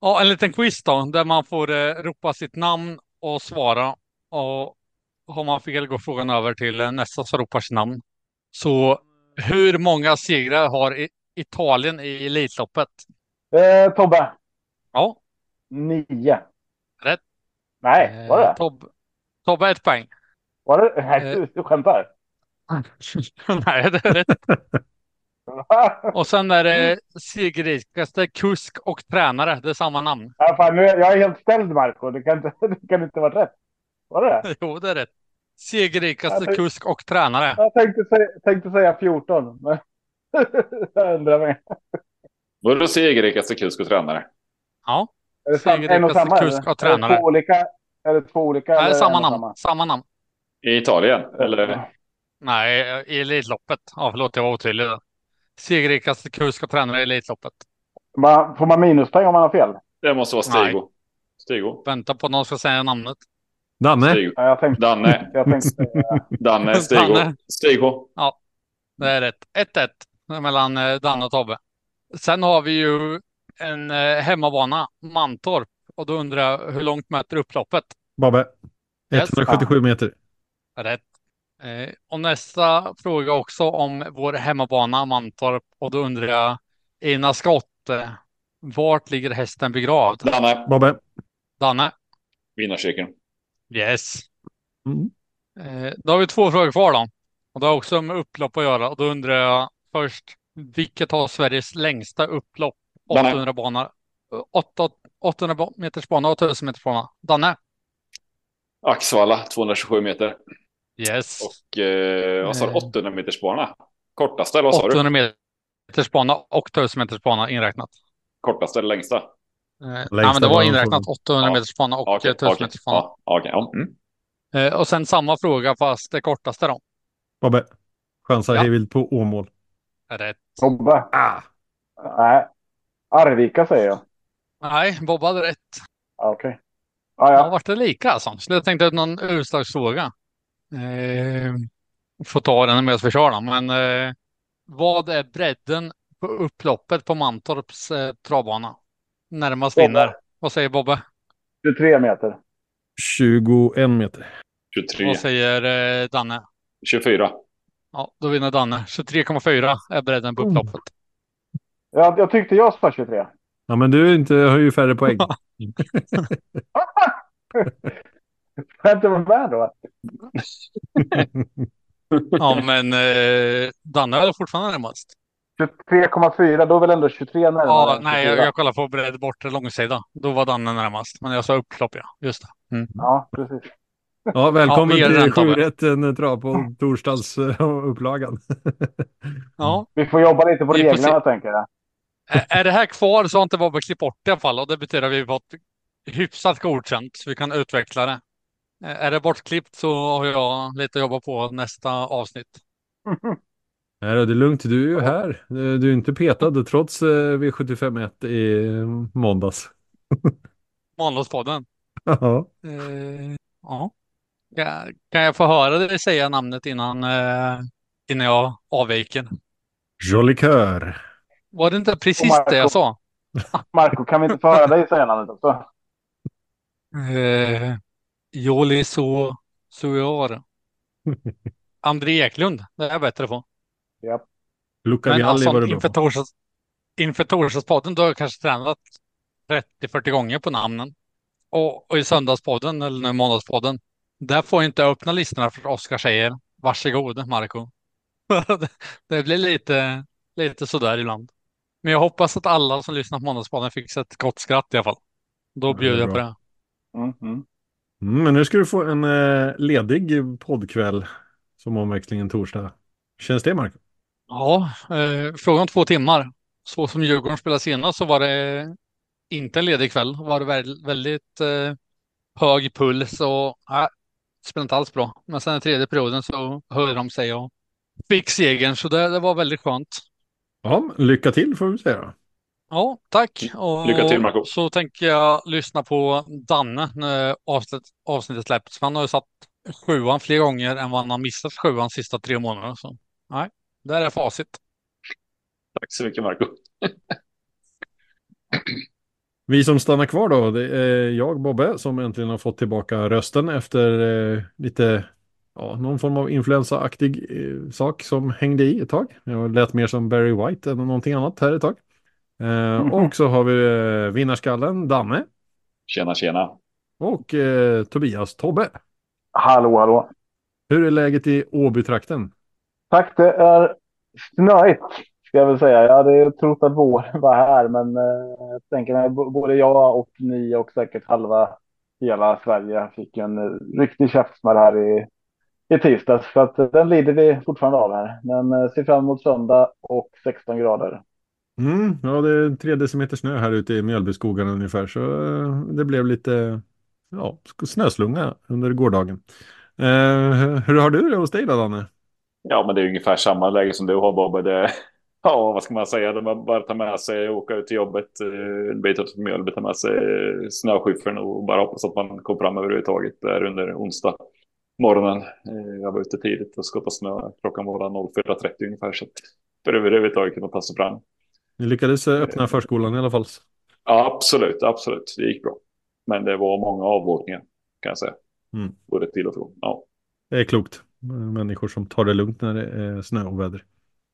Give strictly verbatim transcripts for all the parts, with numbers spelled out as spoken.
Ja, en liten quiz då, där man får eh, ropa sitt namn och svara. Och har man fel går frågan över till eh, nästa som ropar sitt namn. Så hur många segrar har I- Italien i Elitloppet? Eh, Tobbe. Ja, Nio. rätt. Nej, var Eh, det? Tob Tobbe ett poäng. Var det? Nej, Eh, du, du skämtar. nej, det är rätt. Va? Och sen är det segerrikaste kusk och tränare. Det är samma namn. Ja, fan, nu, jag är helt ställd, Marco. Det kan inte, det kan inte vara rätt. Var det det? Jo, det är rätt. Jag, Segerrikaste tänk, kusk och tränare. jag tänkte, säga, tänkte säga fjorton. Men jag undrar mig. Vadå segerrikaste kusk och tränare? Ja, Är det sam, en och segerrikaste samma, kusk eller? och Är det två tränare. olika? Är det två olika Nej, eller samma en och namn. samma? Samma namn. I Italien? Eller? Nej, i Elitloppet. Ja, förlåt, jag var otydlig där. Segerrikaste kusk och tränare i Elitloppet. Man, får man minuspoäng om man har fel? Det måste vara Nej, Stigo. Stigo. vänta på att någon ska säga namnet. Danne? Stigo. Ja, jag tänkte, Danne. jag tänkte säga... Danne. Stigo. Danne. Stigo. Ja, det är rätt. ett ett mellan eh, Danne och Tobbe. Sen har vi ju en eh, hemmabana, Mantorp. Och då undrar jag, hur långt mäter upploppet? Babbe? Yes, etthundrasjuttiosju meter. rätt. Eh, och nästa fråga också om vår hemmabana, Mantorp. Och då undrar jag, Ina Skott, eh, vart ligger hästen begravd? Danne. Babbe? Danne? Vinnarcirkeln. Yes. Mm. Eh, då har vi två frågor kvar då. Och det har också med upplopp att göra. Och då undrar jag först, vilket har Sveriges längsta upplopp? Danne. åttahundra banor. åtta åttahundra meters bana och tusen meters bana. Danne? Axvalla, tvåhundratjugosju meter. Yes. Och eh, vad sa du? Eh. åttahundra meters bana. Kortaste eller vad sa du? åttahundra meters bana och tusen meters bana inräknat. Kortaste eller längsta? Eh, nej, Längsta men det var banan inräknat får- åttahundra Ja. meters bana och Okej, tusen okej. meters bana. Ja, okej. Ja. Mm. Eh, och sen samma fråga fast det kortaste då. Babbe? Chansar Ja. hejvilt på Åmål. Rätt. Tobbe? Ah! Nej. Arvika säger jag. Nej, Bob hade rätt. Ja, okej. Ja, Ja, ja. vart det lika alltså? Så jag tänkte att någon utslagsfråga. Eh, får ta den med oss för köra. Men eh, vad är bredden på upploppet på Mantorps eh, travbana? Närmast Bobbe. vinner. Vad säger Bobbe? tjugotre meter. tjugoen meter. tjugotre. Vad säger eh, Danne? tjugofyra. Ja, då vinner Danne. tjugotre komma fyra är bredden på Mm. upploppet. Jag, jag tyckte jag sa tjugotre. Ja, men du är inte, har ju färre poäng. Får jag inte vara med då? Ja, men eh, Danne är fortfarande närmast. tjugotre komma fyra, då är väl ändå tjugotre närmare? Ja, än nej, jag, tjugofyra? jag kollar på bredd bortre långsida. Då var Danne närmast. Men jag sa upplopp, ja. Just det. Mm. Ja, precis. Ja, välkommen Ja, vi gör till den, Tobbe. sju rätt en trav på torsdagsupplagan. Ja, Vi får jobba lite på Vi får reglerna, tänker jag. Ä- är det här kvar så har inte Bobbe klippt bort det i alla fall. Och det betyder att vi har fått hyfsat godkänt så vi kan utveckla det. Ä- Är det bortklippt så har jag lite att jobba på nästa avsnitt. Nej, då, det är lugnt. Du är ju här. Du du är inte petad trots eh, V sjuttiofem ett i måndags. Måndagspodden. Ja. Eh, ja. Ka- Kan jag få höra dig säga namnet innan, eh, innan jag avviker? Jolly Cœur. Var det inte Och precis Marco. det jag sa? Marco, kan vi inte få höra dig säga namnet också? Eh, Joli så Suor. André Eklund, det är jag bättre på. Japp. Luca Men Vialli alltså var det bra inför, på. torsdags, inför torsdagspodden då har jag kanske tränat trettio fyrtio gånger på namnen. Och, och i söndagspodden eller nu måndagspodden. Där får jag inte öppna listorna för Oskar säger varsågod Marco. det, det blir lite, lite sådär ibland. Men jag hoppas att alla som lyssnar på måndagspodden fick sig ett gott skratt i alla fall. Då Ja, det är bjuder jag på bra. det. Mm, mm. Mm, men nu ska du få en eh, ledig poddkväll som omväxlingen torsdag. Känns det, Marco? Ja, eh, frågan om två timmar. Så som Djurgården spelade senast så var det inte en ledig kväll. Var det väldigt, väldigt eh, hög puls och äh, spelade inte alls bra. Men sen i tredje perioden så höjde de sig och fick segern. Så det, det var väldigt skönt. Ja, lycka till får vi säga då. Ja, tack. Och Lycka till, Marco. så tänker jag lyssna på Danne när avsnitt, avsnittet släpps. För han har ju satt sjuan fler gånger än vad han har missat sjuan sista tre månaderna. Så nej, där är facit. Tack så mycket, Marco. Vi som stannar kvar då, det är jag, Bobbe, som äntligen har fått tillbaka rösten efter eh, lite, ja, någon form av influensaaktig eh, sak som hängde i ett tag. Jag lät mer som Barry White än någonting annat här ett tag. Eh, och så har vi eh, vinnarskallen Danne Tjena, tjena. och eh, Tobias Tobbe. Hallå, hallå. Hur är läget i Åbytrakten? Tack, det är snöigt ska jag väl säga. Jag hade trott att vår var här, men eh, jag tänker mig b- både jag och ni och säkert halva hela Sverige fick en eh, riktig käftsmäll här i, i tisdags. Så att eh, den lider vi fortfarande av här. Men eh, ser fram emot söndag och sexton grader. Mm, ja, det är tre decimeter snö här ute i Mjölbyskogarna ungefär, så eh, det blev lite, ja, snöslunga under gårdagen. Eh, hur har du det hos dig då, Danne? Ja, men det är ungefär samma läge som du har, Bobbe. Det, ja, vad ska man säga? De har bara ta med sig, åka ut till jobbet, eh, en bit upp till Mjölby, ta med sig eh, snöskyffeln och bara hoppas att man kommer fram överhuvudtaget där under onsdag morgonen. Eh, Jag var ute tidigt och skottade snö. Klockan var noll fyra trettio ungefär, så att för överhuvudtaget kunna ta sig fram. Ni lyckades eh, öppna förskolan i alla fall. Ja, absolut, absolut. Det gick bra. Men det var många avåkningar, kan jag säga. Mm. Både till och från. Ja, Det är klokt. Människor som tar det lugnt när det är snö och väder.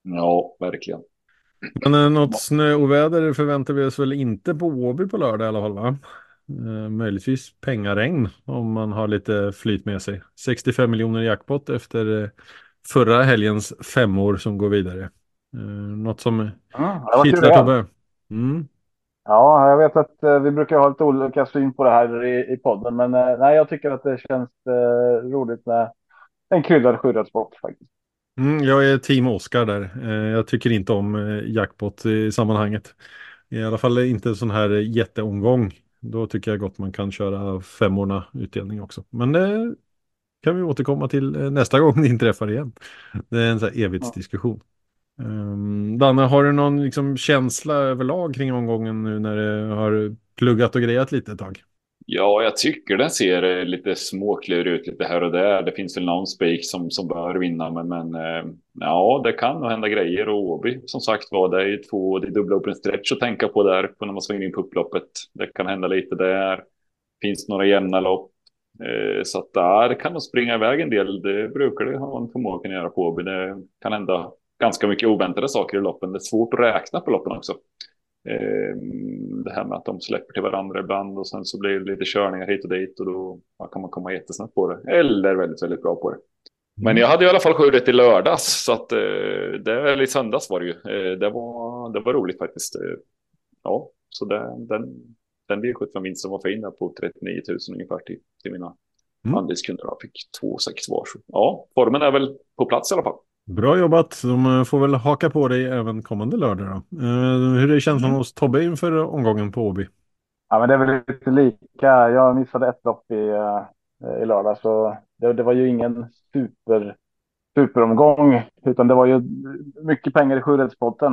ja verkligen. Men eh, något snö och väder förväntar vi oss väl inte på Åby på lördag i alla fall, va? Eh, möjligtvis pengaregn om man har lite flyt med sig. sextiofem miljoner jackpot efter eh, förra helgens femmor som går vidare. Eh, något som Mm, det var kul kittlar det. Tobbe. Mm. Ja, jag vet att eh, vi brukar ha lite olika syn på det här i, i podden. Men eh, nej, jag tycker att det känns eh, roligt med en kryddad sjurättsbock faktiskt. Mm, jag är team Oscar där. Eh, jag tycker inte om eh, jackpot i sammanhanget. I alla fall inte en sån här jätteomgång. Då tycker jag gott man kan köra femmorna utdelning också. Men det kan vi återkomma till eh, nästa gång det inträffar igen. Det är en sån här evighetsdiskussion. Um, Danne, har du någon liksom, känsla överlag kring omgången nu när det har pluggat och grejat lite ett tag? Ja, jag tycker den ser eh, lite småklurig ut lite här och där. Det finns väl någon spik som, som bör vinna, men, men eh, ja, det kan nog hända grejer. Och Åby, som sagt var, det är ju två, det är dubbla open stretch att tänka på där på när man svänger in på upploppet. Det kan hända lite där. Finns några jämna lopp. Eh, så att där kan de springa iväg en del. Det brukar det ha en förmåga att göra på Åby. Det kan hända ganska mycket oväntade saker i loppen. Det är svårt att räkna på loppen också. Eh, det här med att de släpper till varandra ibland och sen så blir det lite körningar hit och dit och då kan man komma jättesnabbt på det. Eller väldigt, väldigt bra på det. Men jag hade i alla fall sju rätt i lördags, så att eh, det, eller i söndags var det ju. Eh, det, var, det var roligt faktiskt. Eh, ja, så det, den, den V sjuttiofem-vinsten var fin där på trettionio tusen ungefär till, till mina Mm. andelskunder. Jag fick två sex var. Så, ja, formen är väl på plats i alla fall. Bra jobbat. De får väl haka på dig även kommande lördag då. Uh, hur är känslan Mm. hos Tobbe inför omgången på Åby? Ja, men det är väl lite lika. Jag missade ett lopp i, uh, i lördag, så det, det var ju ingen super, superomgång, utan det var ju mycket pengar i sjurättspotten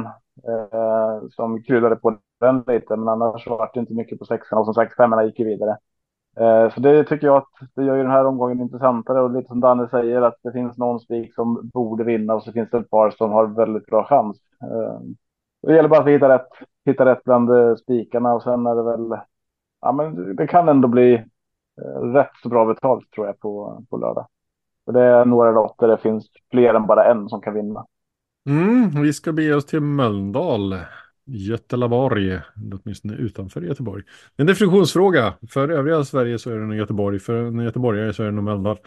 uh, som kryddade på den lite, men annars var det inte mycket på sexan och som sagt femmorna gick ju vidare. Uh, så det tycker jag att det gör ju den här omgången intressantare, och lite som Danne säger att det finns någon spik som borde vinna och så finns det ett par som har väldigt bra chans. Uh, det gäller bara att hitta rätt, hitta rätt bland uh, spikarna, och sen är det väl, ja, men det kan ändå bli uh, rätt så bra betalt tror jag på, på lördag. Och det är några lopp där det finns fler än bara en som kan vinna. Mm, vi ska bege oss till Mölndal. Göteborg, åtminstone utanför Göteborg. En definitionsfråga. För övriga Sverige så är det nog Göteborg. För en göteborgare så är det nog Mölndal.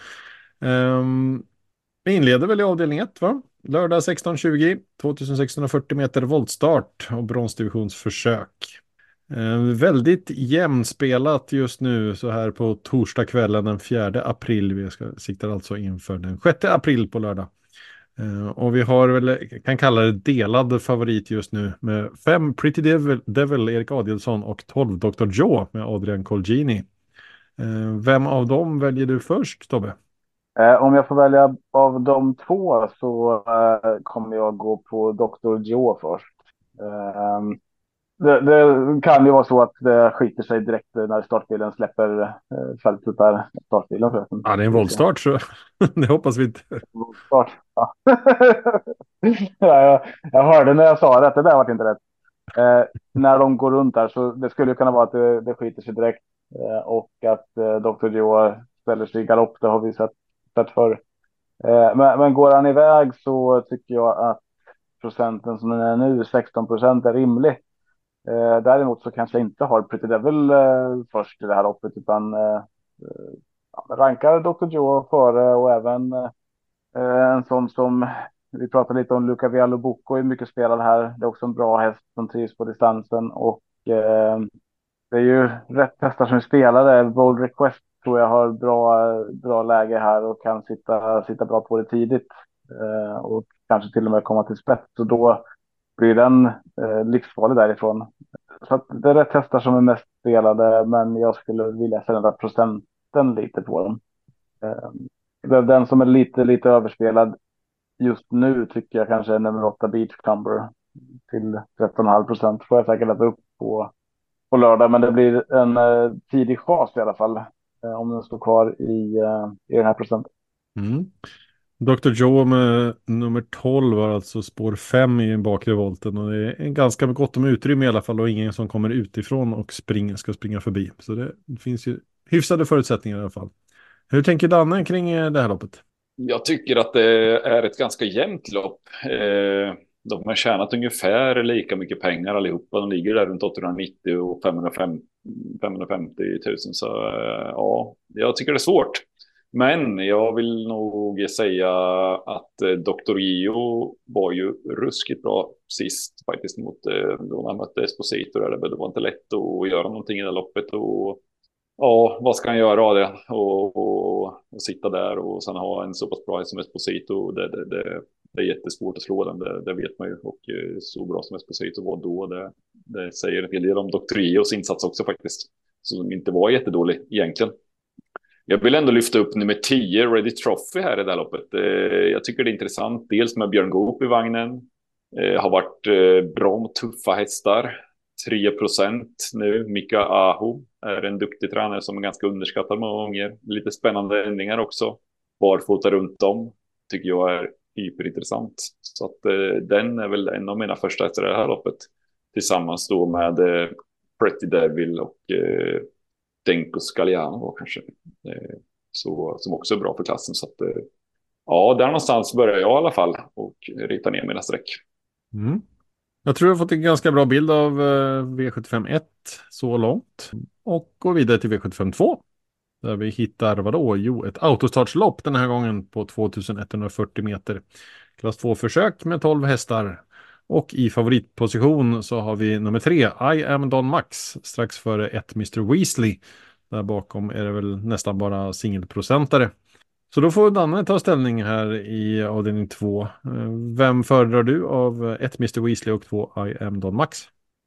Um, vi inleder väl i avdelning ett, va? Lördag sexton tjugo, tvåtusensexhundrafyrtio meter voltstart och bronsdivisionsförsök. Um, väldigt jämnspelat just nu så här på torsdagskvällen den fjärde april. Vi ska sikta alltså inför den sjätte april på lördag. Uh, och vi har väl, kan kalla det delad favorit just nu med fem Pretty Devil, Devil Erik Adielsson och tolv doktor Joe med Adrian Colgjini. Uh, vem av dem väljer du först, Tobbe? Eh, om jag får välja av de två så eh, kommer jag gå på doktor Joe först. Eh, det, det kan ju vara så att det skiter sig direkt när startbilen släpper eh, fältet där. Startbilen förresten. Ja, det är en voltstart så det hoppas vi inte. Voltstart. Ja. Ja, jag, jag hörde när jag sa det att det där var inte rätt. Eh, när de går runt där så det skulle kunna vara att det, det skiter sig direkt. Eh, och att eh, doktor Joe ställer sig i galopp, det har vi sett, sett förr. Eh, men, men går han iväg så tycker jag att procenten som den är nu, sexton procent, är rimlig. Eh, däremot så kanske jag inte har Pretty Devil eh, först i det här loppet, utan eh, ja, rankar doktor Joe före, och även eh, en sån som vi pratade lite om, Luca Viallo är mycket spelad här. Det är också en bra häst som trivs på distansen, och eh, det är ju rätt hästar som är spelade. Bold Request tror jag har bra, bra läge här och kan sitta, sitta bra på det tidigt. Eh, och kanske till och med komma till spets. Och då blir den eh, livsfarlig därifrån. Så att det är rätt hästar som är mest spelade, men jag skulle vilja förändra procenten lite på dem. Eh, den som är lite, lite överspelad just nu tycker jag kanske är nummer åtta Beachcumber till tretton komma fem procent. Får jag säkert lägga upp på på lördag, men det blir en uh, tidig chas i alla fall, uh, om den står kvar i, uh, i den här procenten. Mm. doktor Joe med nummer tolv var alltså spår fem i bakre volten, och det är ganska gott om utrymme i alla fall, och ingen som kommer utifrån och springer, ska springa förbi. Så det finns ju hyfsade förutsättningar i alla fall. Hur tänker Danne kring det här loppet? Jag tycker att det är ett ganska jämnt lopp. Eh, de har tjänat ungefär lika mycket pengar allihopa. De ligger där runt åttahundranittio och femhundrafemtio tusen. Så eh, ja, jag tycker det är svårt. Men jag vill nog säga att eh, doktor Gio var ju ruskigt bra sist faktiskt mot eh, då han mötte Esposito. Där. Det var inte lätt att göra någonting i det loppet, och ja, vad ska han göra av det? Och, och, och sitta där och sen ha en så pass bra som Esposito. Det, det, det, det är jättesvårt att slå den, det, det vet man ju. Och så bra som Esposito var då, det, det säger en hel del om doktor Gios insats också faktiskt. Som inte var jättedålig egentligen. Jag vill ändå lyfta upp nummer tio, Ready Trophy, här i det här loppet. Jag tycker det är intressant, dels med Björn Goop i vagnen. Har varit bra och tuffa hästar. tre procent nu. Mika Aho är en duktig tränare som är ganska underskattad många gånger. Lite spännande ändringar också. Barfota runt om tycker jag är hyperintressant. Så att eh, den är väl en av mina första efter det här loppet. Tillsammans då med eh, Pretty Devil och eh, Denko Scagliano kanske. Eh, så, som också är bra för klassen. Så att, eh, ja, där någonstans börjar jag i alla fall och rita ner mina streck. Mm. Jag tror jag har fått en ganska bra bild av eh, V sjuttiofem ett så långt. Och går vidare till V sjuttiofem två. Där vi hittar, vadå? Jo, ett autostartslopp den här gången på tvåtusenetthundrafyrtio meter. Klass två-försök med tolv hästar. Och i favoritposition så har vi nummer tre, I am Don Max, strax före ett mister Weasley. Där bakom är det väl nästan bara singelprocentare. Så då får Danne ta ställning här i avdelning två. Vem föredrar du av ett mister Weasley och två I am Don Max?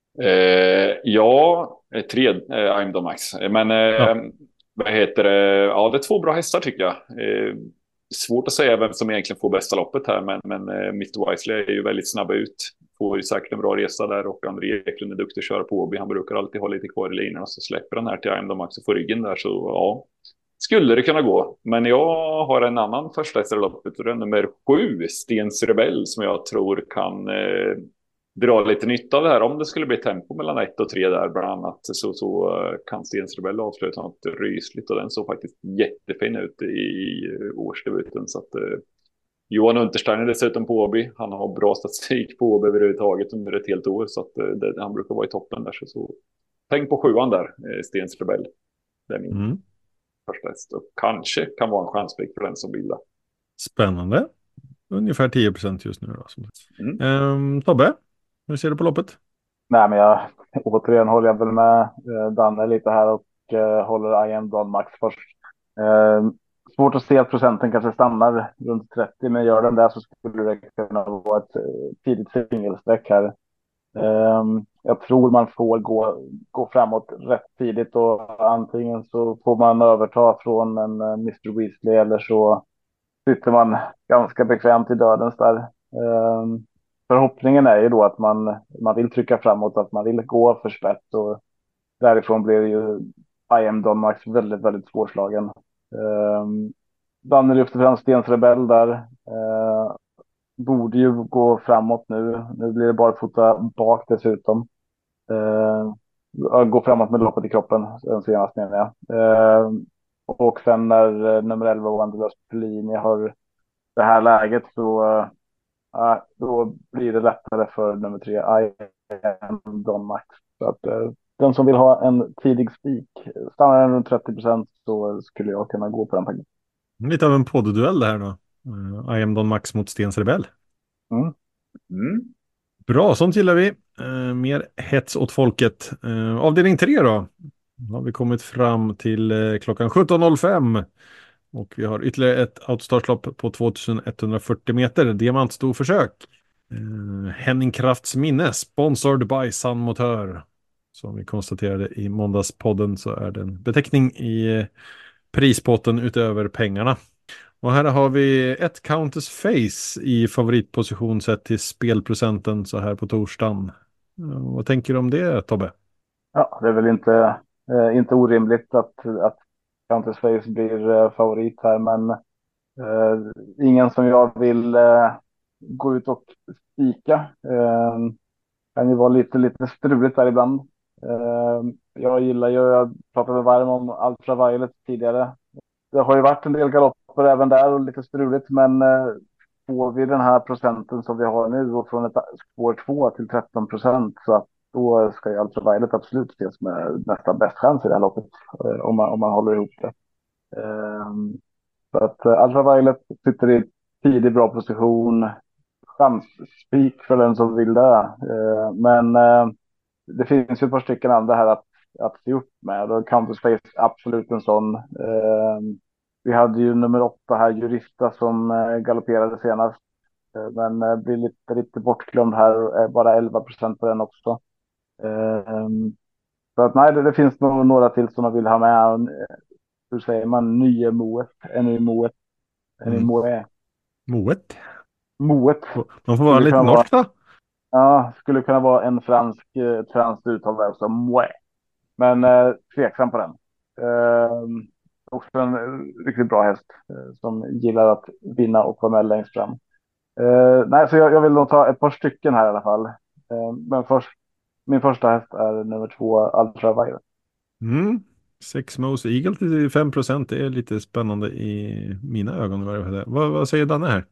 Eh, ja, tre eh, I am Don Max. Men eh, ja. Vad heter det? Ja, det är två bra hästar tycker jag. Eh, svårt att säga vem som egentligen får bästa loppet här, men, men eh, mister Weasley är ju väldigt snabb ut. Får ju säkert en bra resa där, och André Eklund är duktig att köra på Åby. Han brukar alltid ha lite kvar i linjen, och så släpper han här till I am Don Max och får ryggen där, så ja. Skulle det kunna gå. Men jag har en annan första häst i loppet, och det är nummer sju, Stens Rebell, som jag tror kan eh, dra lite nytta av det här. Om det skulle bli tempo mellan ett och tre där bland annat, så, så uh, kan Stens Rebell avsluta något rysligt, och den såg faktiskt jättefin ut i, i årsdebuten. Så att uh, Johan Untersteiner dessutom på Åby. Han har bra statistik på Åby överhuvudtaget under ett helt år, så att uh, det, han brukar vara i toppen där. Så, så tänk på sjuan där, uh, Stens Rebell. Det är min mm. första häst, och kanske kan vara en chanspik för den som vill det. Spännande. Ungefär tio procent just nu då. Mm. Um, Tobbe? Hur ser du på loppet? Nej, men jag återigen håller jag väl med eh, Danne lite här, och eh, håller I am Don Max först. Eh, svårt att se att procenten kanske stannar runt trettio, men gör den där så skulle det kunna vara ett eh, tidigt singelsträck här. Eh, jag tror man får gå, gå framåt rätt tidigt, och antingen så får man överta från en eh, mister Weasley, eller så sitter man ganska bekvämt i dödens där. Eh, Förhoppningen är ju då att man, man vill trycka framåt, att man vill gå för spett, och därifrån blir ju I am Don Max väldigt, väldigt svårslagen. Um, Danne lyfter fram Stens Rebell där. Uh, borde ju gå framåt nu. Nu blir det bara fota bak dessutom. Eh, gå framåt med loppet i kroppen, den senaste menar jag. Eh, och sen när eh, nummer elva Wanderlust Pellini har det här läget så eh, då blir det lättare för nummer tre I am Don Max. Så att eh, den som vill ha en tidig spik, stannar den runt trettio procent så skulle jag kunna gå på den faktiskt. Lite av en poddduell det här då. Uh, I am Don Max mot Stens Rebell. Mm. Mm. Bra, sånt gillar vi. Uh, mer hets åt folket. Uh, avdelning tre då. Då har vi kommit fram till uh, klockan sjutton noll fem. Och vi har ytterligare ett outstartslopp på tjugoett fyrtio meter. Diamantstorförsök. Uh, Henning Krafts minne. Sponsored by Sun Motör. Som vi konstaterade i måndagspodden så är det en beteckning i uh, prispotten utöver pengarna. Och här har vi ett Countess Face i favoritposition sett till spelprocenten så här på torsdagen. Vad tänker du om det, Tobbe? Ja, det är väl inte, eh, inte orimligt att, att Countess Face blir eh, favorit här, men eh, ingen som jag vill eh, gå ut och spika. Eh, kan ju vara lite, lite struligt där ibland. Eh, jag gillar ju, jag pratade varm om Ultraviolet tidigare. Det har ju varit en del galopper även där och lite struligt, men eh, får vi den här procenten som vi har nu och från ett spår två till tretton procent så att då ska ju Ultraviolet absolut ses med nästan bäst chans i det här loppet eh, om, man, om man håller ihop det. Eh, så att eh, Ultraviolet sitter i tidig bra position, chansspik för den som vill det. Eh, men eh, det finns ju ett par stycken andra här att, att se upp med och Countess Face absolut en sån. Eh, Vi hade ju nummer åtta här, Jurista, som eh, galopperade senast. Eh, men eh, blir lite, lite bortglömd här. Eh, bara elva procent på den också. Eh, så att nej, det, det finns nog några till som man vill ha med. Eh, hur säger man? Nye Moet. En ny Moet. En ny Mm. Moet. Moet. Moet. Man får vara lite norsk då. Ja, skulle kunna vara en fransk, ett franskt uttal där också. Moet. Men eh, tveksam på den. Eh, Också en riktigt bra häst eh, som gillar att vinna och vara med längst fram. Eh, nej, så jag, jag vill nog ta ett par stycken här i alla fall. Eh, men först, min första häst är nummer två, Ultraviolet. Mm. Sex Mose Eagle till fem procent. Det är lite spännande i mina ögon. Vad, vad säger Danne här?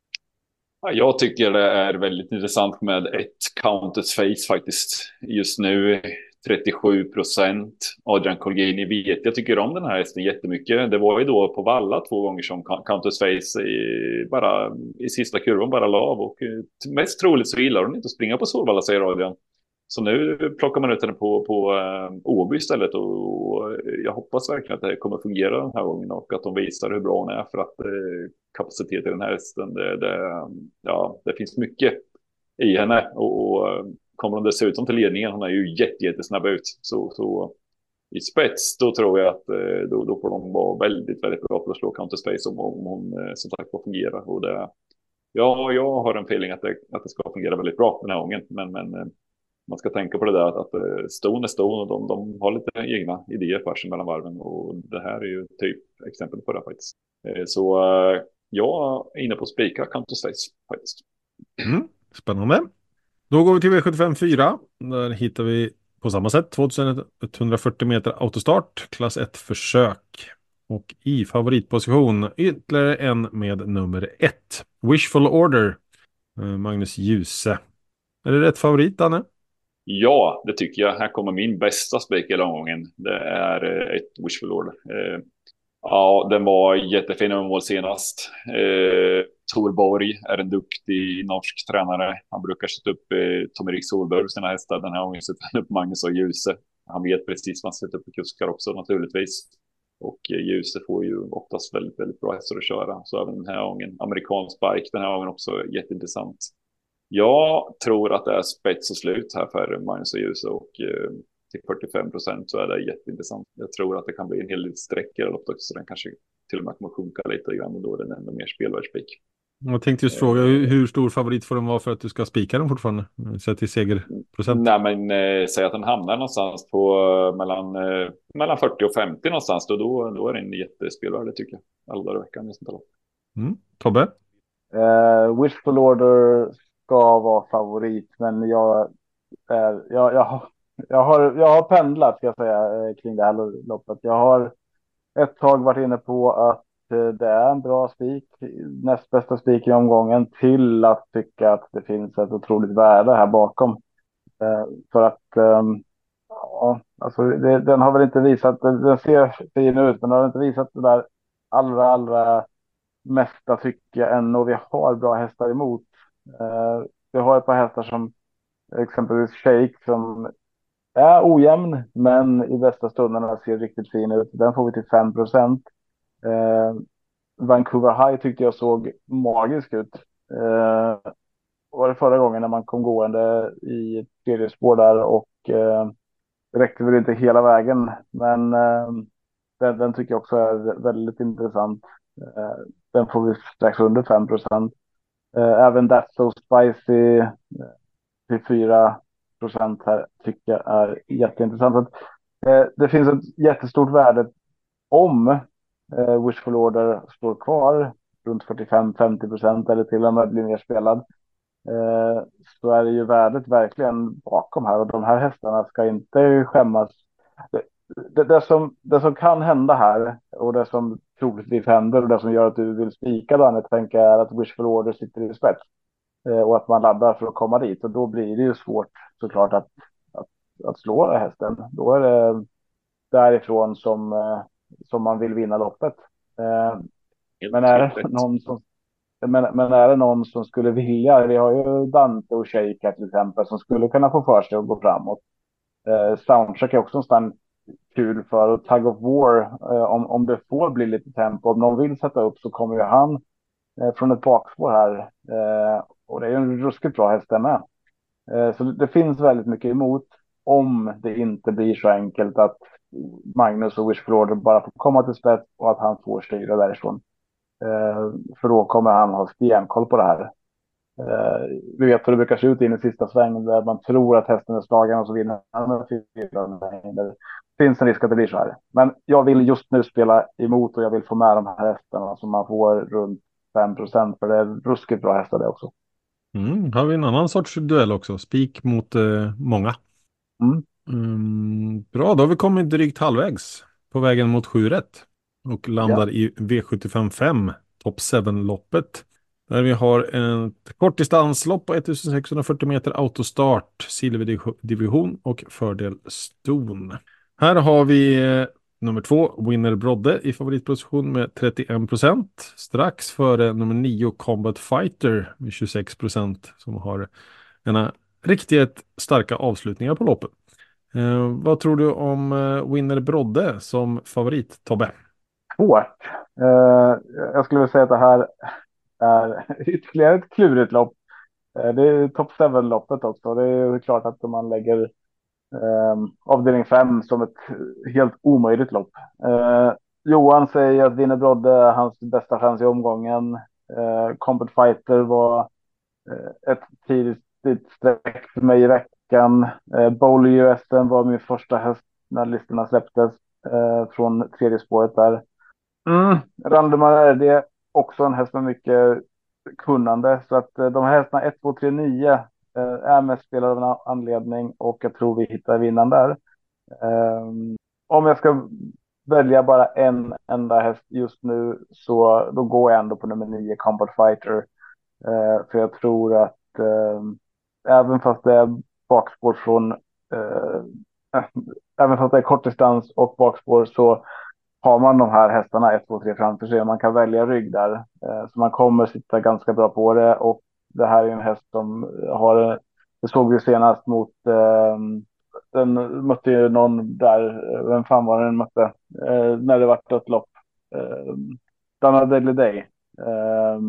Ja, jag tycker det är väldigt intressant med ett Countess Face faktiskt. Just nu trettiosju procent. Adrian Colgjini vet jag tycker om den här hästen jättemycket. Det var ju då på Valla två gånger som Countess Face i, bara, i sista kurvan bara la av. Och mest troligt så gillar hon inte att springa på Solvalla, säger Adrian. Så nu plockar man ut henne på, på uh, Åby istället och, och jag hoppas verkligen att det kommer fungera den här gången och att de visar hur bra hon är för att uh, kapacitet i den här hästen, det, det, ja, det finns mycket i henne och, och kommer hon dessutom till ledningen, hon är ju jätte, jättesnabb ut så, så i spets då tror jag att då, då får de vara väldigt, väldigt bra på att slå Countess Face om, om hon som sagt får fungera och det, ja, jag har en feeling att det, att det ska fungera väldigt bra den här gången men, men man ska tänka på det där att, att Stone är Stone och de, de har lite egna idéer för sig mellan varven och det här är ju typ exempel på det faktiskt. Så jag är inne på spika Countess Face faktiskt. Mm, spännande. Då går vi till V sjuttiofem fyra. Där hittar vi på samma sätt tjugoett fyrtio meter autostart, klass ett försök. Och i favoritposition ytterligare en med nummer ett. Wishful Order. Magnus Djuse. Är det rätt favorit, Danne? Ja, det tycker jag. Här kommer min bästa spik i omgången. Det är ett Wishful Order. Eh, ja, den var jättefin över mål senast. Eh, Tor Borg är en duktig norsk tränare. Han brukar sätta upp eh, Tom-Erik Solberg och sina hästar. Den här gången sätter han upp Magnus och Djuse. Han vet precis vad han sätter upp på kuskar också naturligtvis. Och eh, Djuse får ju oftast väldigt, väldigt bra hästar att köra. Så även den här gången. Amerikansk bike den här gången också jätteintressant. Jag tror att det är spets och slut här för Magnus och Djuse och eh, till fyrtiofem procent så är det jätteintressant. Jag tror att det kan bli en hel del sträckor eller så den kanske till och med kommer sjunka lite grann och då är den ändå mer spelvärdsspik. Jag tänkte just fråga, hur, hur stor favorit får den vara för att du ska spika den fortfarande? Sett till segerprocent? Nej men eh, säg att den hamnar någonstans på eh, mellan, eh, mellan fyrtio och femtio någonstans då, då, då är det en jättespelvärde tycker jag. Alla dagar i veckan. Mm. Tobbe? Uh, Wishful Order ska vara favorit, men jag, är, jag, jag, har, jag, har, jag har pendlat ska jag säga, kring det här loppet. Jag har ett tag varit inne på att det är en bra spik, näst bästa spik i omgången, till att tycka att det finns ett otroligt värde här bakom. Uh, för att um, ja, alltså det, den har väl inte visat, den ser fin ut, men den har inte visat det där allra, allra mesta tycker jag än, och vi har bra hästar emot. Uh, vi har ett par hästar som exempelvis Shake som är ojämn, men i bästa stunderna ser riktigt fin ut. Den får vi till fem procent. Uh, Vancouver High tyckte jag såg magisk ut. Uh, var det förra gången när man kom gående i tredje spår där, och uh, det räckte väl inte hela vägen, men uh, den, den tycker jag också är väldigt intressant. Uh, den får vi strax under fem procent. Uh, även That's So Spicy uh, till fyra procent här tycker jag är jätteintressant. Att, uh, det finns ett jättestort värde om uh, Wishful Order står kvar runt fyrtiofem till femtio procent eller till och med blir mer spelad. Uh, så är det ju värdet verkligen bakom här, och de här hästarna ska inte skämmas. Det, det, det, som, det som kan hända här, och det som troligtvis händer, och det som gör att du vill spika den, tänker jag, är att Wishful Order sitter i spets uh, och att man laddar för att komma dit, och då blir det ju svårt såklart att, att, att slå hästen. Då är det därifrån som, uh, som man vill vinna loppet. Uh, men är det någon som Men, men är det någon som skulle vilja, vi har ju Dante och Shake till exempel som skulle kunna få för sig att gå framåt. Eh, Soundtrack är också nästan kul för, och Tug of War, eh, om, om det får bli lite tempo, om någon vill sätta upp så kommer ju han eh, från ett bakspår här. Eh, och det är ju en ruskigt bra häst med. Eh, så det, det finns väldigt mycket emot om det inte blir så enkelt att Magnus och Wishful Order bara får komma till spets och att han får styra därifrån. Uh, för då kommer han ha stenkoll på det här. Uh, vi vet hur det brukar se ut in i sista svängen där man tror att hästen är slagen och så vinner han med fyra. Det finns en risk att det blir så här. Men jag vill just nu spela emot, och jag vill få med de här hästarna som man får runt fem procent, för det är ruskigt bra hästar det också. Mm, har vi en annan sorts duell också. Spik mot eh, många. Mm. Mm, bra, då har vi kommit drygt halvvägs på vägen mot sju rätt. Och landar ja. i V sjuttiofem fem, Top sju-loppet. Där vi har en kortdistanslopp på sextonhundrafyrtio meter autostart, silverdivision och fördel ston. Här har vi eh, nummer två, Winner Brodde i favoritposition med trettioen procent. Strax före nummer nio, Combat Fighter med tjugosex procent, som har en riktigt starka avslutningar på loppet. Eh, vad tror du om eh, Winner Brodde som favorit, Tobbe? Svårt. Uh, jag skulle vilja säga att det här är ytterligare ett klurigt lopp. Uh, det är Top sju-loppet också. Det är ju klart att man lägger uh, avdelning fem som ett helt omöjligt lopp. Uh, Johan säger att Winner Brodde är hans bästa chans i omgången. Uh, Combat Fighter var uh, ett tidigt streck för mig i veckan. Uh, Bowley U S var min första häst när listorna släpptes uh, från tredje spåret där. Mm, Randemar är det också en häst med mycket kunnande, så att de här hästarna ett, två, tre, nio eh, är mest spelare av en anledning, och jag tror vi hittar vinnaren där. Um, om jag ska välja bara en enda häst just nu, så då går jag ändå på nummer nio, Combat Fighter, uh, för jag tror att uh, även fast det är bakspår från uh, äh, även fast det är kortdistans och bakspår, så har man de här hästarna ett, två, tre framför sig, man kan välja rygg där. Eh, så man kommer sitta ganska bra på det, och det här är en häst som har, det såg vi senast mot, eh, den mötte ju någon där, vem fan var den mötte, eh, när det var ett lopp. Eh, Dana Deadly Day. Eh,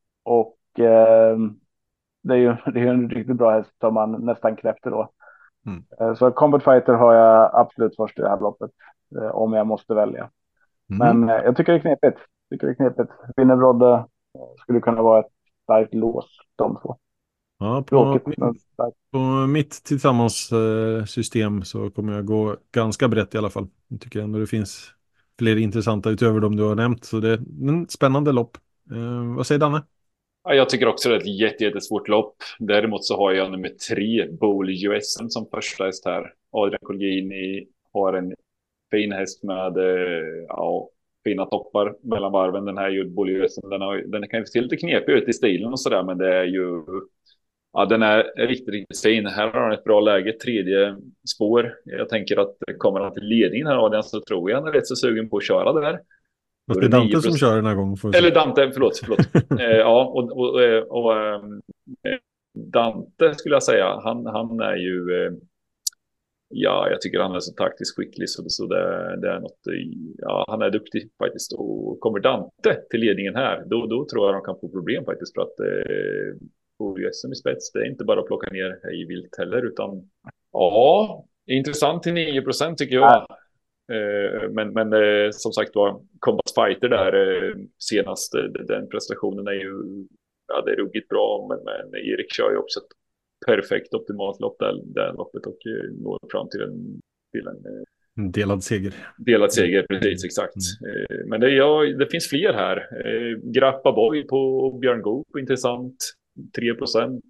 och eh, det är ju det är en riktigt bra häst som man nästan knäppte då. Mm. Eh, så Combat Fighter har jag absolut först i det här loppet, eh, om jag måste välja. Mm. Men eh, jag tycker det är knepigt. Jag tycker det är knepigt. Winner Brodde eh, skulle kunna vara ett starkt lås, de två. Ja, på, på mitt tillsammans eh, system så kommer jag gå ganska brett i alla fall. Jag tycker ändå det finns fler intressanta utöver de du har nämnt. Så det är en spännande lopp. Eh, vad säger Danne? Ja, jag tycker också det är ett jätte, jättesvårt lopp. Däremot så har jag nummer tre, Bowl U S M som första häst här. Adrian Colgjini har en fin häst med eh, ja, fina toppar mellan varven. Den här Bowl U S M, den, har, den kan ju se lite knepig ut i stilen och sådär, men det är ju... Ja, den är riktigt, riktigt fin. Här har han ett bra läge, tredje spår. Jag tänker att kommer han till ledningen här, Adrian, så tror jag han är rätt så sugen på att köra där. Fast det är Dante som kör den här gången. Får vi se. Eller Dante, förlåt. förlåt. eh, ja, och, och, och, och eh, Dante skulle jag säga, han, han är ju... Eh, ja, jag tycker han är så taktiskt skicklig så, så det, det är något... Ja, han är duktig faktiskt. Och kommer Dante till ledningen här, då, då tror jag de kan få problem faktiskt. För att eh, U S M i spets, det är inte bara att plocka ner i vilt heller, utan... Ja, intressant till nio procent tycker jag. Men, men som sagt var, Combat Fighter där senast, den prestationen är ju, ja, det är ruggigt bra, men, men Erik kör ju också ett perfekt optimalt lopp där, där loppet och når fram till en, till en En delad seger. Delad seger, precis, exakt. Mm. Men det, ja, det finns fler här. Grappa Boy på Björn Goop, intressant, tre procent.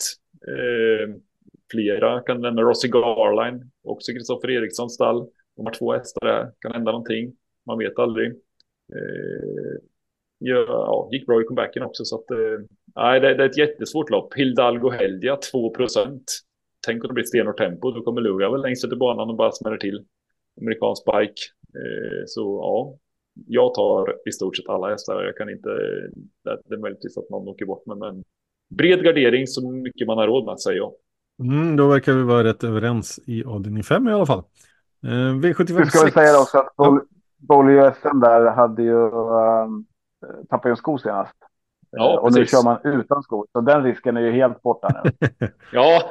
Flera kan nämna Rossi Garline, också Kristoffer Erikssons stall. De har två hästar där, kan hända någonting. Man vet aldrig. Eh, ja, gick bra i comebacken också. Så att, eh, det, det är ett jättesvårt lopp. Hildalgo Heldia, två procent. Tänk om det blir stenhårt tempo. Då kommer Luga väl längst ut i banan och bara smäller till. Amerikansk bike. Eh, så ja, jag tar i stort sett alla hästar. Jag kan inte, det, det är möjligtvis att någon åker bort. Men, men bred gardering så mycket man har råd med, säger jag. Mm, då verkar vi vara rätt överens i avdelning fem i alla fall. V sjuttiofem Du ska väl säga också att Bowl U S M där hade ju um, tappat en sko senast. Ja, och nu kör man utan skor. Så den risken är ju helt borta nu. ja.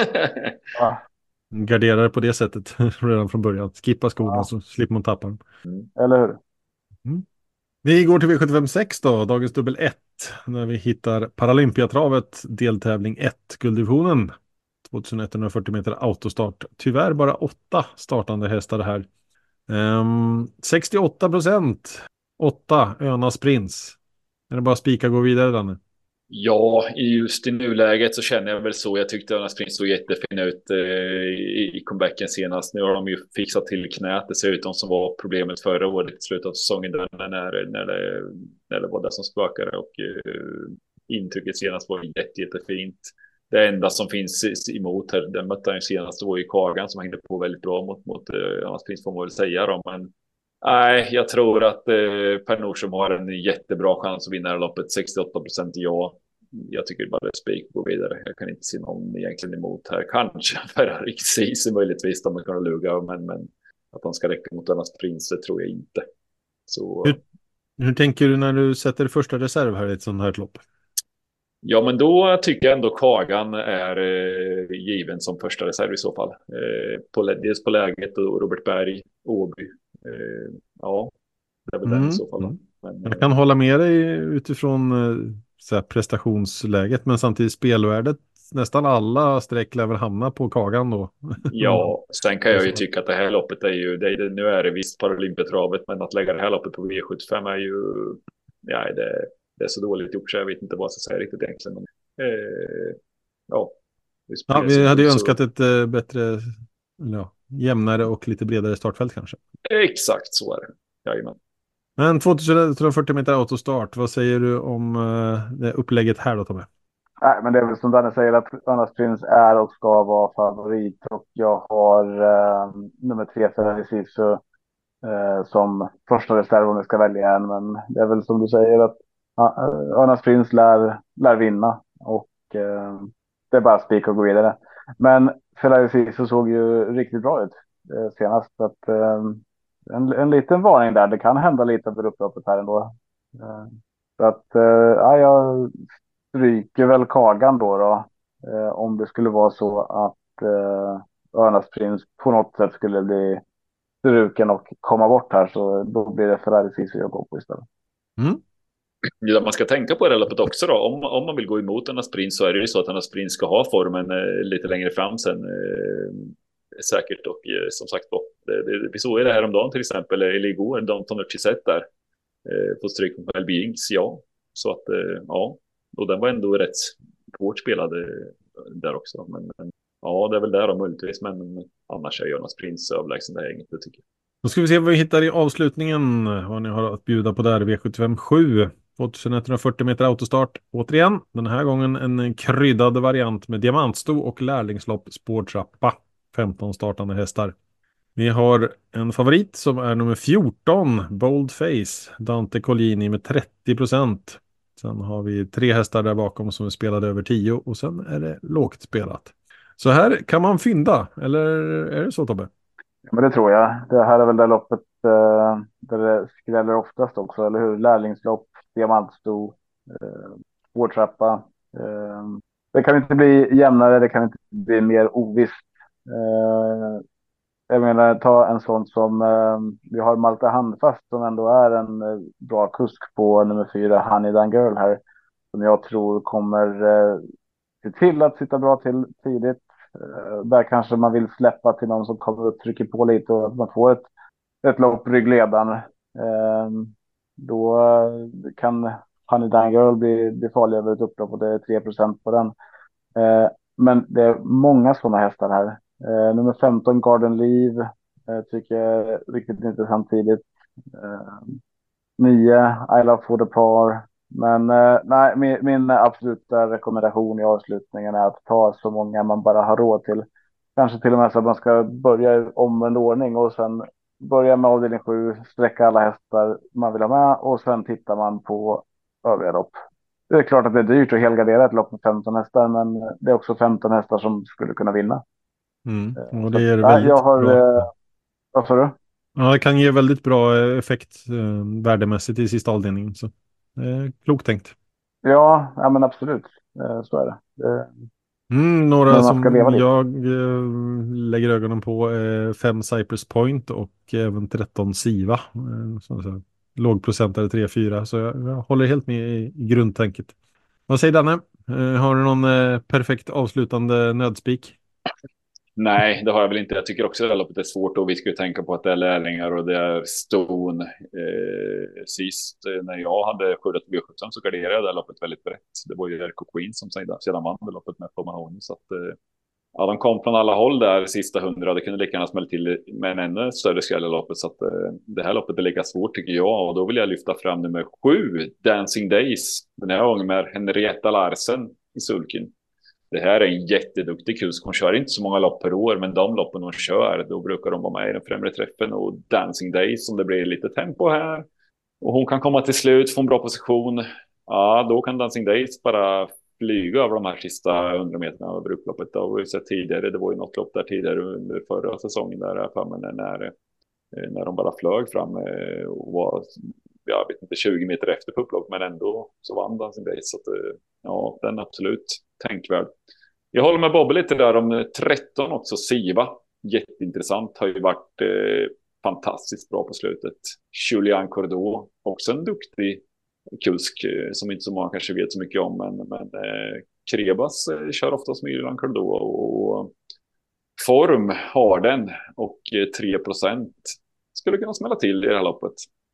ja. Garderar på det sättet redan från början. Skippa skorna, ja, så slipper man tappa dem. Mm. Eller hur? Mm. Vi går till V sjuttiofem sex då, dagens dubbel ett. När vi hittar Paralympiatravet, deltävling ett, gulddivisionen. tjugoett fyrtio meter autostart. Tyvärr bara åtta startande hästar här. Um, sextioåtta procent. åtta Önas Prins. Är det bara spika gå vidare, Danne? Ja, just i nuläget så känner jag väl så. Jag tyckte Önas Prins såg jättefin ut eh, i, i comebacken senast. Nu har de ju fixat till knät. Det ser ut som var problemet förra året i slutet av säsongen där, när, när, det, när det var det som spökade. Och eh, intrycket senast var jätte, jättefint. Det enda som finns emot här, den mötte han senast, var ju Kagan som hängde på väldigt bra mot, mot uh, Önas Prins, får man väl säga då. Men nej, jag tror att uh, Per Nordström har en jättebra chans att vinna det loppet. sextioåtta procent ja. Jag tycker bara det är spik på vidare. Jag kan inte se någon egentligen emot här. Kanske Ferrari Ceesay möjligtvis de kan luga, men, men att han ska räcka mot Önas Prins, det tror jag inte. Så... Hur, hur tänker du när du sätter första reserv här i ett sånt här lopp? Ja, men då tycker jag ändå Kagan är eh, given som första reserv i så fall. Eh, på, dels på läget och Robert Berg, Åby. Eh, ja, det är väl mm. den i så fall. Men, jag kan eh, hålla med dig utifrån eh, så här, prestationsläget, men samtidigt spelvärdet. Nästan alla streck lär väl hamna på Kagan då. Ja, sen kan jag ju tycka att det här loppet är ju, det är, nu är det visst Paralympiatravet, men att lägga det här loppet på V sjuttiofem är ju, ja, det Det är så dåligt gjort så jag vet inte vad jag ska säga riktigt egentligen. Men, eh, ja, ja, vi hade ju så... önskat ett äh, bättre, ja, jämnare och lite bredare startfält kanske. Exakt så är det. Jajamän. Men tjugoett fyrtio meter autostart, vad säger du om äh, det upplägget här då, Tobbe? Nej, men det är väl som Danne säger att Önas Prins är och ska vara favorit. Och jag har äh, nummer tre Ferrari Ceesay äh, som första reserv om jag ska välja en. Men det är väl som du säger att Önas Prins lär, lär vinna och eh, det är bara spik och gå vidare. Men Ferrari Ceesay såg ju riktigt bra ut eh, senast. Så att, eh, en, en liten varning där, det kan hända lite under upploppet här ändå. Eh, så att eh, ja, jag stryker väl Kagan då, då eh, om det skulle vara så att eh, Önas Prins på något sätt skulle bli struken och komma bort här, så då blir det Ferrari Ceesay jag går på istället. Mm. Ja, man ska tänka på det loppet också då. Om, om man vill gå emot Önas Prins så är det ju så att Önas Prins ska ha formen eh, lite längre fram sen. Eh, säkert och eh, som sagt då. Det, det, vi såg ju det här om dagen till exempel, eller igår, Danton Urchisett där. Eh, på stryk med Elbings, ja. Så att, eh, ja. och den var ändå rätt hårt spelad där också. Men, men ja, det är väl där då möjligtvis. Men annars är Jonas Prins överlägsen det här gänget, det tycker jag. Då ska vi se vad vi hittar i avslutningen. Vad ni har att bjuda på där. V sjuttiofem sju. tjugoett fyrtio meter autostart. Återigen, den här gången en kryddad variant med diamantsto och lärlingslopp spårtrappa. femton startande hästar. Vi har en favorit som är nummer fjorton, Boldface, Dante Collini med trettio procent. Sen har vi tre hästar där bakom som är spelade över tio och sen är det lågt spelat. Så här kan man fynda, eller är det så, Tobbe? Ja, men det tror jag. Det här är väl det loppet eh, där det skräller oftast också, eller hur? Lärlingslopp, diamantsto, eh, spårtrappa. Eh, det kan inte bli jämnare, det kan inte bli mer ovisst. Eh, jag menar, ta en sån som eh, vi har Malte Handfast som ändå är en eh, bra kusk på nummer fyra, Honey Dan Girl här. Som jag tror kommer eh, se till att sitta bra till tidigt. Uh, där kanske man vill släppa till någon som kommer och trycker på lite och att man får ett, ett lopp ryggledaren. Uh, då uh, kan Honey Dan Girl bli, bli farlig över ett upplopp och det är tre procent på den. Uh, men det är många sådana hästar här. Uh, nummer femton Garden Leave uh, tycker jag är riktigt intressant tidigt. Uh, nio I Love For The Par. Men eh, nej, min, min absoluta rekommendation i avslutningen är att ta så många man bara har råd till. Kanske till och med så att man ska börja i omvänd ordning och sen börja med avdelning sju, sträcka alla hästar man vill ha med och sen tittar man på övriga lopp. Det är klart att det är dyrt att helgardera ett lopp med femton hästar, men det är också femton hästar som skulle kunna vinna. Mm. Och det är så, väldigt nej, jag har, bra. Eh, vad sa du? Ja, det kan ge väldigt bra effekt eh, värdemässigt i sista avdelningen. Så eh, klokt tänkt. Ja, ja, men absolut. Eh, så är det. det Mm, några Men man som ska leva lite. jag eh, lägger ögonen på är fem Cypress Point och även tretton Siva. Eh, så, så, lågprocentare tre fyra. Så jag, jag håller helt med i, i grundtänket. Vad säger Danne? Eh, har du någon eh, perfekt avslutande nödspik? Nej, det har jag väl inte. Jag tycker också att det här loppet är svårt och vi ska ju tänka på att det är lärlingar och det är ston. Eh, sist eh, när jag hade skyddat V sjutton så garderade jag det här loppet väldigt brett. Det var ju Erko Queen som sedan, sedan vann det loppet med Pomahony. Så att, eh, ja, de kom från alla håll där sista hundra. Det kunde lika gärna smälla till med en ännu större skräll i loppet. Så att, eh, det här loppet är lika svårt tycker jag. Och då vill jag lyfta fram nummer sju, Dancing Days. Den här gången med Henrietta Larsen i sulken. Det här är en jätteduktig kusk. Hon kör inte så många lopp per år, men de loppen hon kör, då brukar de vara med i den främre träffen. Och Dancing Days, som det blir lite tempo här. Och hon kan komma till slut, få en bra position. Ja, då kan Dancing Days bara flyga över de här sista hundra meterna över upploppet. Det har vi sett tidigare. Det var ju något lopp där tidigare under förra säsongen där för mig när, när de bara flög fram och var, jag vet inte, tjugo meter efter på upplopp, men ändå så vann Dancing Days. Så att, ja, den är absolut tänkvärd. Jag håller med Bobbe lite där om tretton också, Siva. Jätteintressant, har ju varit eh, fantastiskt bra på slutet. Julian Cordeau, också en duktig kusk eh, som inte så många kanske vet så mycket om, men, men eh, Krebas eh, kör oftast med Julian Cordeau och form har den och eh, tre procent skulle kunna smälla till i det här loppet.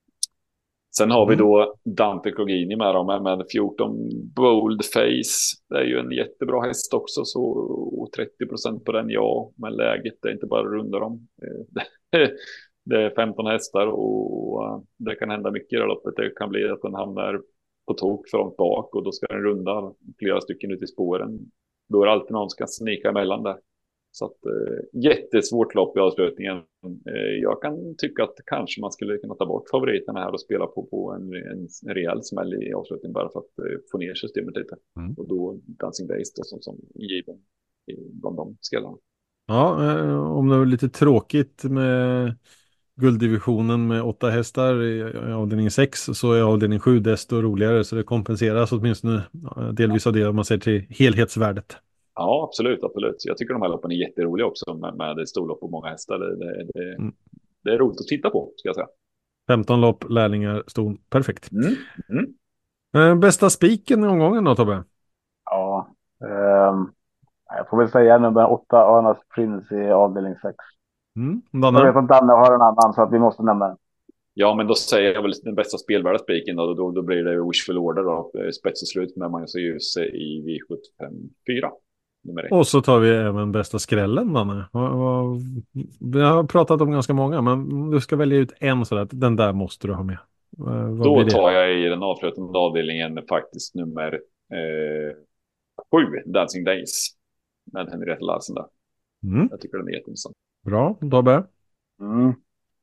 Sen har vi då Dante Collini med dem med fjorton Boldface. Det är ju en jättebra häst också, så och trettio procent på den, ja. Men läget är inte bara runda dem. Det är femton hästar och det kan hända mycket i det här loppet. Det kan bli att den hamnar på tok för långt bak och då ska den runda flera stycken ut i spåren. Då är det alltid någon som kan snika emellan där. Så att, eh, jättesvårt lopp i avslutningen. Eh, jag kan tycka att kanske man skulle kunna ta bort favoriterna här och spela på, på en, en, en rejäl smäll i avslutningen bara för att eh, få ner systemet lite. Mm. Och då Dancing Days då, som, som given bland de skallarna. Ja, eh, om det är lite tråkigt med gulddivisionen med åtta hästar i, i avdelning sex så är avdelning sju desto roligare, så det kompenseras åtminstone delvis av det om man ser till helhetsvärdet. Ja, absolut, absolut. Jag tycker de här loppen är jätteroliga också med, med det storlopp och många hästar. Det, det, det, mm. det är roligt att titta på, ska jag säga. femton lopp, lärlingar, ston. Perfekt. Mm. Mm. Eh, bästa spiken i omgången då, Tobbe? Ja, eh, jag får väl säga nummer åtta, Anas Prince i avdelning sex. Mm. Jag vet att Danne har en annan så att vi måste nämna den. Ja, men då säger jag väl den bästa spelvärda spiken då, då, då blir det Wishful Order då, spets och slut med Magnus och Ljus i V sjuttiofem fyra. Nummer ett. Och så tar vi även bästa skrällen, Danne. Och- och- Vi har pratat om ganska många, men du ska välja ut en så att den där måste du ha med. Eh, Vad Då blir det? tar jag i den avslutande avdelningen faktiskt nummer eh, sju, Dancing Days. Med Henrietta Larsen där. Mm, Jag tycker den är jätteintressant. bra, Tobbe. Mm.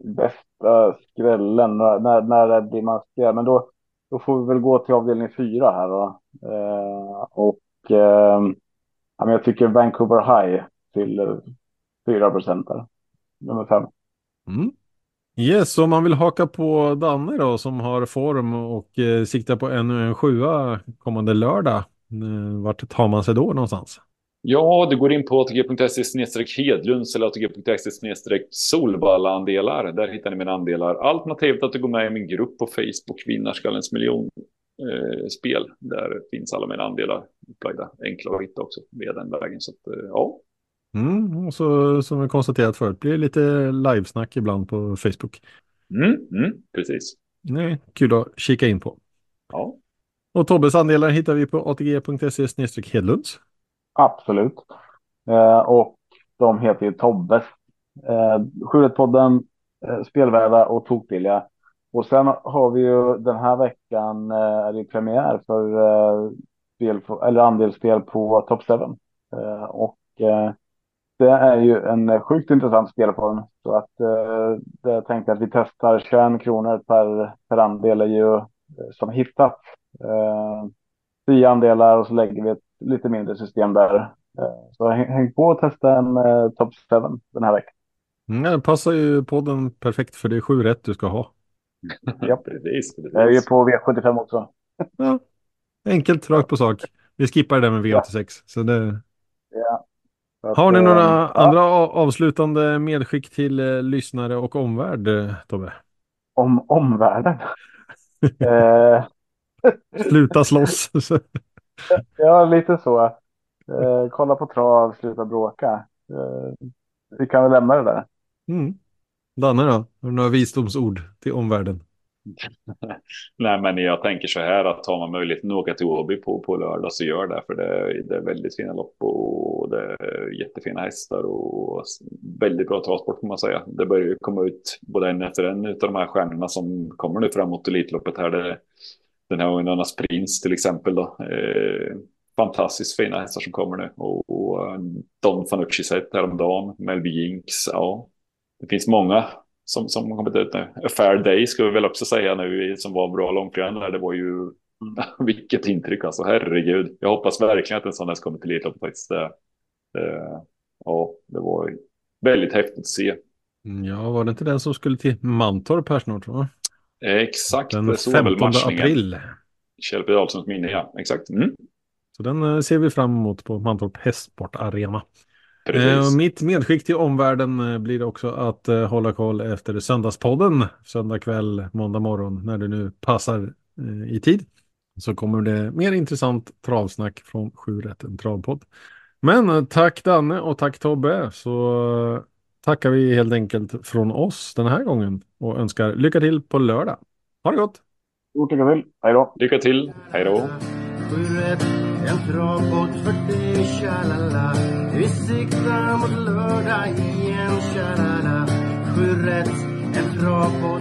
Bästa skrällen, när, när, när blir man skräll? Men då, då får vi väl gå till avdelning fyra här då. Eh, och eh, ja, men jag tycker Vancouver High till eh, fyra procent där. Nummer fem. Mm. Yes, om man vill haka på Danne då, som har form och eh, siktar på ännu en sjua kommande lördag. Eh, vart tar man sig då någonstans? Ja, du går in på atg punkt se snedstreck hedlunds eller atg punkt se snedstreck solballandelar. Där hittar ni mina andelar. Alternativt att du går med i min grupp på Facebook, Vinnarskallens miljon eh, spel. Där finns alla mina andelar upplagda. Enkla att hitta också via den vägen. Så att, eh, ja. Mm, och så som vi konstaterat förut blir det lite livesnack ibland på Facebook. Mm, mm, precis. Nej, kul att kika in på. Ja. Och Tobbes andelar hittar vi på atg punkt se snedstreck hedlunds. Absolut. Eh, och de heter ju Tobbes. Eh, Sjurättpodden, eh, Spelvärda och Tokbilliga. Och sen har vi ju den här veckan eh, är det premiär för eh, spel på, eller andelsspel på Top sju. Eh, och eh, det är ju en sjukt intressant spelform. Så att eh, det jag tänkte att vi testar tjugoett kronor per, per andel är ju eh, som hittat. Eh, tio andelar och så lägger vi ett lite mindre system där. Eh, så häng, häng på och testa en eh, Top sju den här veckan. Mm, det passar ju podden perfekt för det är sju rätt du ska ha. Japp. Precis, precis. Jag är ju på V sjuttiofem också. Ja, enkelt, rakt på sak. Vi skippar det med V åttiosex. Så det... Ja. Så att, Har ni några eh, andra a- avslutande medskick till eh, lyssnare och omvärld, eh, Tobbe? om omvärlden. eh, Sluta slåss. ja, lite så. Eh, kolla på trav, sluta bråka. Eh, vi kan väl lämna det där. Mm. Danne då? Har du några visdomsord till omvärlden? Nej, men jag tänker så här att har man möjligheten att åka till Åby på, på lördag så gör det. För det, det är väldigt fina lopp och det är jättefina hästar och väldigt bra transport får man säga. Det börjar ju komma ut både en efter en av de här stjärnorna som kommer nu framåt Elitloppet här. Det, den här Unarnas Prins till exempel då. Eh, fantastiskt fina hästar som kommer nu. Och, och Don Fanucci sett häromdagen, Melby Jinx, ja. Det finns många som, som har kommit ut nu. A Fair Day ska vi väl också säga nu som var bra långfriande. Det var ju vilket intryck alltså, herregud. Jag hoppas verkligen att en sån här kommer till Elitloppet faktiskt. Det, det, ja, det var väldigt häftigt att se. Ja, var det inte den som skulle till Mantorp här snart? Va? Exakt, Den det så väl femtonde matchningen. april. Kjell Dahlssons minne, ja, exakt. Mm. Så den eh, ser vi fram emot på Mantorp Hästsportarena. Eh, Precis. mitt medskick till omvärlden eh, blir också att eh, hålla koll efter söndagspodden. Söndag kväll, måndag morgon, när det nu passar eh, i tid. Så kommer det mer intressant travsnack från sju rätt, en travpodd. Men eh, tack Danne och tack Tobbe. Så eh, tackar vi helt enkelt från oss den här gången. Och önskar lycka till på lördag. Ha det gott! Stort lycka till. Hej då. Lycka till, hej då. Sju rätt, en travbåt för dig, tjalala. Vi siktar mot lördag igen, tjalala. Sju rätt, en travbåt